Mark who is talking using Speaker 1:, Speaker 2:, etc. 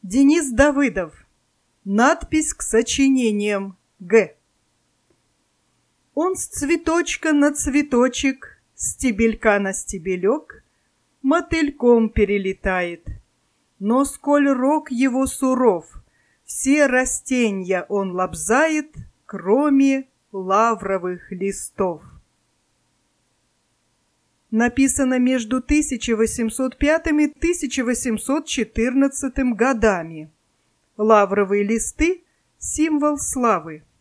Speaker 1: Денис Давыдов. Надпись к сочинениям. Г. Он с цветочка на цветочек, стебелька на стебелек, мотыльком перелетает. Но сколь рок его суров, все растенья он лобзает, кроме лавровых листов. Написано между 1805 и 1814 годами. Лавровые листы – символ славы.